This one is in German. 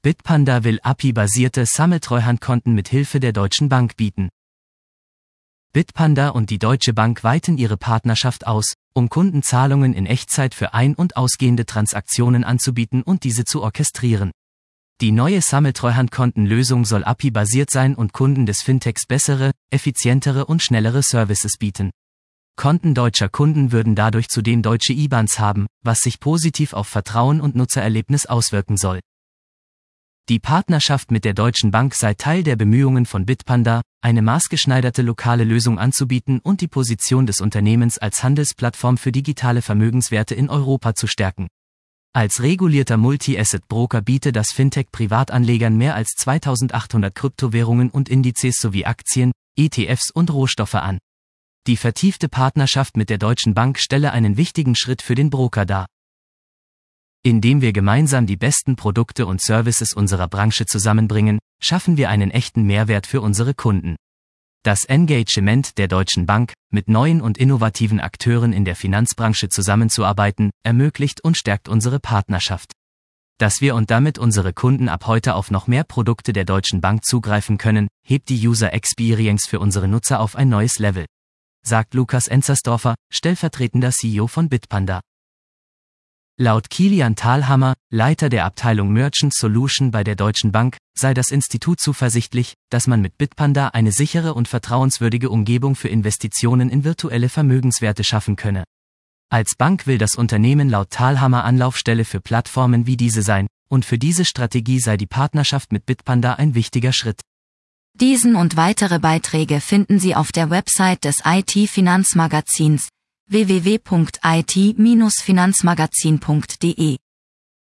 Bitpanda will API-basierte Sammeltreuhandkonten mit Hilfe der Deutschen Bank bieten. Bitpanda und die Deutsche Bank weiten ihre Partnerschaft aus, um Kunden Zahlungen in Echtzeit für ein- und ausgehende Transaktionen anzubieten und diese zu orchestrieren. Die neue Sammeltreuhandkontenlösung soll API-basiert sein und Kunden des Fintechs bessere, effizientere und schnellere Services bieten. Konten deutscher Kunden würden dadurch zudem deutsche IBANs haben, was sich positiv auf Vertrauen und Nutzererlebnis auswirken soll. Die Partnerschaft mit der Deutschen Bank sei Teil der Bemühungen von Bitpanda, eine maßgeschneiderte lokale Lösung anzubieten und die Position des Unternehmens als Handelsplattform für digitale Vermögenswerte in Europa zu stärken. Als regulierter Multi-Asset-Broker biete das Fintech Privatanlegern mehr als 2800 Kryptowährungen und Indizes sowie Aktien, ETFs und Rohstoffe an. Die vertiefte Partnerschaft mit der Deutschen Bank stelle einen wichtigen Schritt für den Broker dar. Indem wir gemeinsam die besten Produkte und Services unserer Branche zusammenbringen, schaffen wir einen echten Mehrwert für unsere Kunden. Das Engagement der Deutschen Bank, mit neuen und innovativen Akteuren in der Finanzbranche zusammenzuarbeiten, ermöglicht und stärkt unsere Partnerschaft. Dass wir und damit unsere Kunden ab heute auf noch mehr Produkte der Deutschen Bank zugreifen können, hebt die User Experience für unsere Nutzer auf ein neues Level, sagt Lukas Enzersdorfer, stellvertretender CEO von Bitpanda. Laut Kilian Thalhammer, Leiter der Abteilung Merchant Solution bei der Deutschen Bank, sei das Institut zuversichtlich, dass man mit Bitpanda eine sichere und vertrauenswürdige Umgebung für Investitionen in virtuelle Vermögenswerte schaffen könne. Als Bank will das Unternehmen laut Thalhammer Anlaufstelle für Plattformen wie diese sein, und für diese Strategie sei die Partnerschaft mit Bitpanda ein wichtiger Schritt. Diesen und weitere Beiträge finden Sie auf der Website des IT-Finanzmagazins www.it-finanzmagazin.de